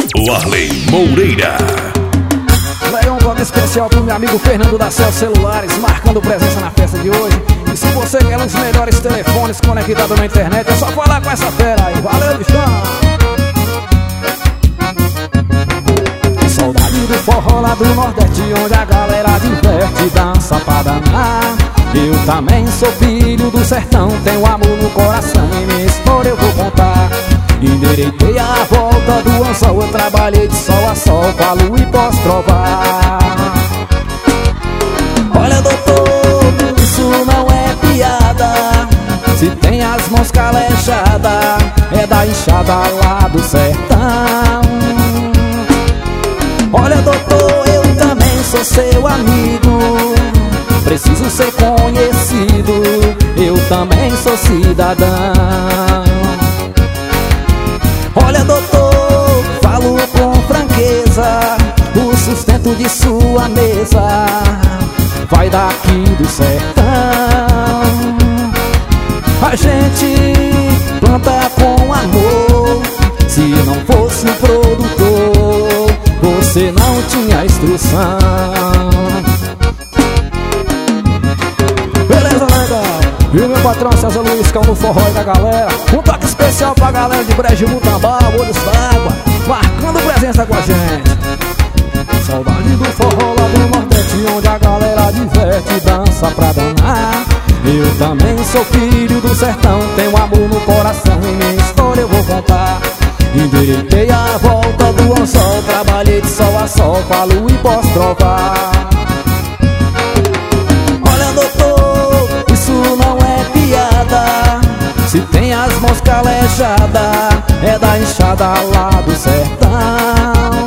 Warley Moreira. Leão, um voto especial pro meu amigo Fernando da Cel Celulares, marcando presença na festa de hoje. E se você quer um dos melhores telefones conectados na internet, é só falar com essa fera aí. Valeu, bichão! Saudade do forró lá do Nordeste, onde a galera diverte, dança pra danar. Eu também sou filho do sertão, tenho amor no coração e minha história eu vou contar. Endireitei a volta do anzol, eu trabalhei de sol a sol, falo e posso trovar. Olha, doutor, isso não é piada. Se tem as mãos calejadas, é da enxada lá do sertão. Olha, doutor, eu também sou seu amigo, preciso ser conhecido, eu também sou cidadão. Olha, doutor, falo com franqueza, o sustento de sua mesa vai daqui do sertão. A gente planta com amor, se não fosse o produtor, você não tinha instrução. Beleza, legal? Viu, meu patrão César Luiz, cão no forró da galera. Um toque especial pra galera de Brejo, Mutambá, Olhos d'Água, marcando presença com a gente. Saudade do forró lá do Nordeste, onde a galera diverte, dança pra danar. Eu também sou filho do sertão, tenho amor no coração e minha história eu vou contar. Endireitei a volta do anzol, trabalhei de sol a sol, falo e posso provar. Olha, doutor, isso não é piada. Se tem as mãos calejadas, é da enxada lá do sertão.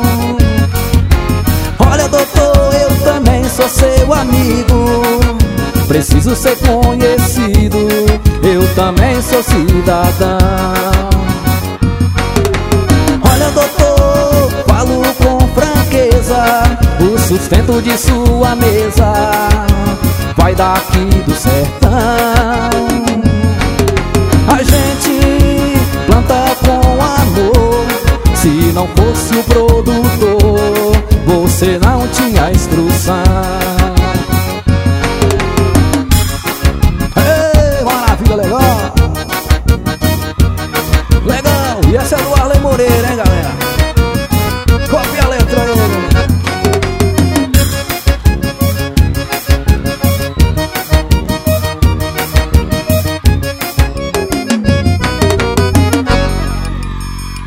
Olha, doutor, eu também sou seu amigo, preciso ser conhecido, eu também sou cidadão. Olha, doutor, falo com franqueza, o sustento de sua mesa vai daqui do sertão. A gente planta com amor, se não fosse o produtor, você não tinha instrução. Ei, maravilha, legal! Legal! E essa é do Warley Moreira, hein, galera?